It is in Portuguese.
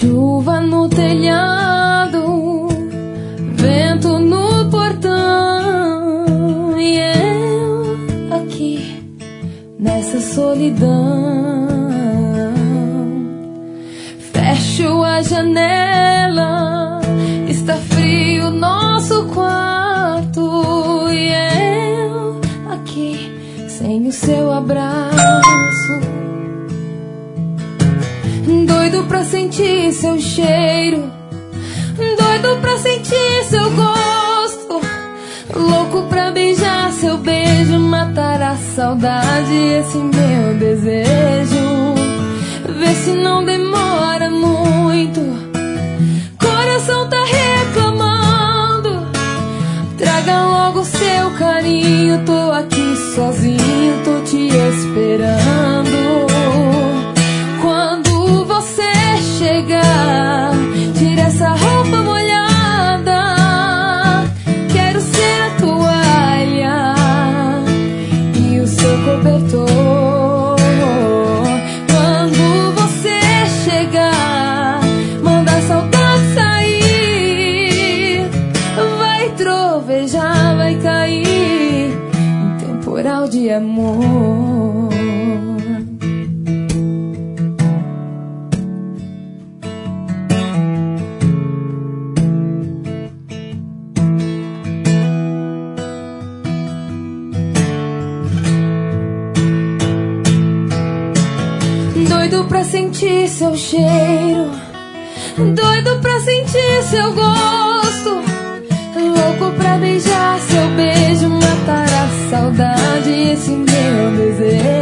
Chuva no telhado, vento no portão, e eu aqui nessa solidão. Fecho a janela, está frio nosso quarto, e eu aqui sem o seu abraço. Doido pra sentir seu cheiro, doido pra sentir seu gosto, louco pra beijar seu beijo, matar a saudade, esse meu desejo. Vê se não demora muito, coração tá reclamando. Traga logo seu carinho, tô aqui sozinho, tô te esperando. Quando você chegar, tira essa roupa molhada, quero ser a toalha e o seu cobertor. Quando você chegar, manda a saudade sair, vai trovejar, vai cair um temporal de amor. Doido pra sentir seu cheiro, doido pra sentir seu gosto, louco pra beijar seu beijo, matar a saudade, esse meu desejo.